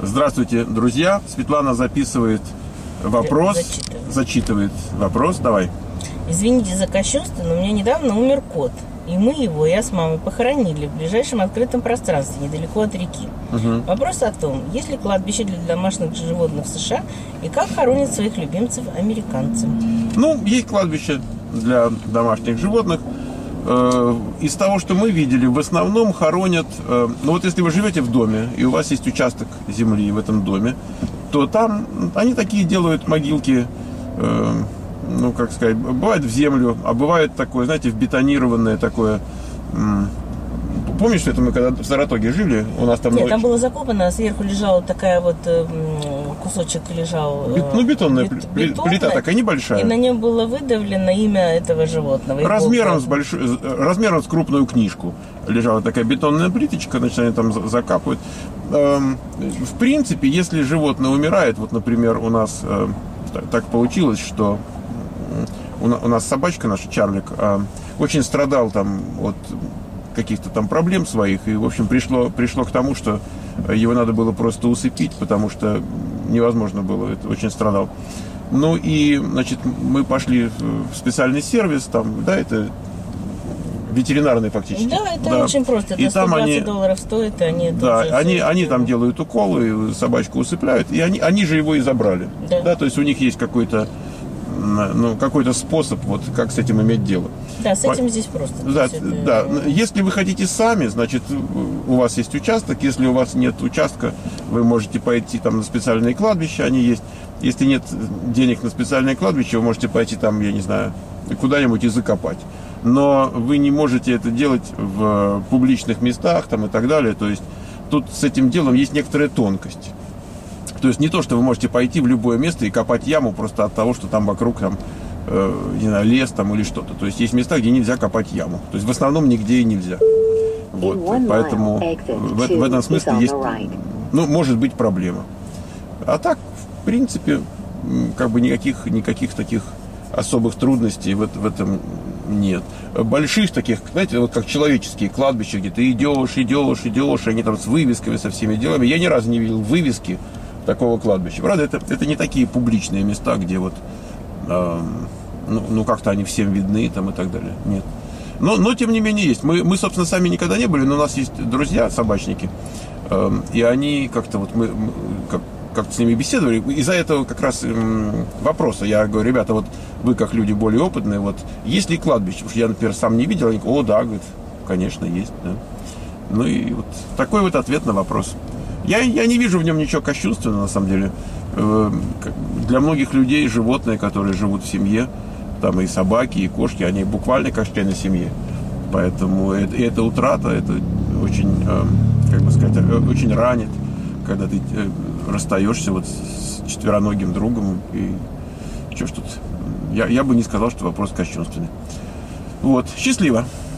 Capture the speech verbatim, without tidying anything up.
Здравствуйте, друзья. Светлана записывает вопрос, Зачитываю. зачитывает вопрос. Давай. Извините за кощунство, но у меня недавно умер кот. И мы его, я с мамой, похоронили в ближайшем открытом пространстве, недалеко от реки. Угу. Вопрос о том, есть ли кладбище для домашних животных в США и как хоронят своих любимцев американцы. Ну, есть кладбище для домашних животных. Из того, что мы видели, в основном хоронят... Ну вот если вы живете в доме, и у вас есть участок земли в этом доме, то там они такие делают могилки, ну, как сказать, бывает в землю, а бывает такое, знаете, в бетонированное такое... Помнишь, что это мы когда в Саратоге жили? У нас там... Нет, там было закопано, а сверху лежала такая вот... кусочек лежал... Бет, ну, бетонная бет, плита, плита такая небольшая. И на нем было выдавлено имя этого животного. Размером с, большой, размером с крупную книжку лежала такая бетонная плиточка, значит, они там закапывают. В принципе, если животное умирает, вот, например, у нас так получилось, что у нас собачка наша, Чарлик, очень страдал там от каких-то там проблем своих, и, в общем, пришло, пришло к тому, что его надо было просто усыпить, потому что невозможно было, это очень страдал. Ну и, значит, мы пошли в специальный сервис, там, да, это ветеринарный фактически. Да, это да. очень просто, это и сто там двадцать они, долларов стоит, и они... Да, они, они там делают уколы, собачку усыпляют, и они, они же его и забрали. Да. Да, то есть у них есть какой-то, ну, какой-то способ, вот, как с этим иметь дело. Да, с этим здесь просто. Да, это... да. Если вы хотите сами, значит, у вас есть участок. Если у вас нет участка, вы можете пойти там на специальные кладбища, они есть. Если нет денег на специальное кладбище, вы можете пойти там, я не знаю, куда-нибудь и закопать. Но вы не можете это делать в публичных местах там и так далее. То есть тут с этим делом есть некоторая тонкость. То есть не то, что вы можете пойти в любое место и копать яму просто от того, что там вокруг там, э, не знаю, лес там или что-то. То есть есть места, где нельзя копать яму. То есть в основном нигде и нельзя. Вот. Поэтому в, в этом смысле есть, ну, может быть проблема. А так, в принципе, как бы никаких, никаких таких особых трудностей в, в этом нет. Больших таких, знаете, вот как человеческие кладбища, где ты идешь, идешь, идешь, они там с вывесками, со всеми делами. Я ни разу не видел вывески такого кладбища. Правда, это, это не такие публичные места, где вот, э, ну, ну, как-то они всем видны там и так далее. Нет. Но, но тем не менее, есть. Мы, мы, собственно, сами никогда не были, но у нас есть друзья, собачники, э, и они как-то вот, мы, мы как, как-то с ними беседовали. Из-за этого как раз э, вопроса. Я говорю, ребята, вот вы, как люди более опытные, вот есть ли кладбище? Уж я, например, сам не видел. Они говорят, о, да, говорит, конечно, есть. Да. Ну и вот такой вот ответ на вопрос. Я, я не вижу в нем ничего кощунственного, на самом деле. Для многих людей животные, которые живут в семье, там и собаки, и кошки, они буквально как члены семьи. Поэтому это, это утрата, это очень, как бы сказать, очень ранит, когда ты расстаешься вот с четвероногим другом. И что ж тут? Я, я бы не сказал, что вопрос кощунственный. Вот. Счастливо!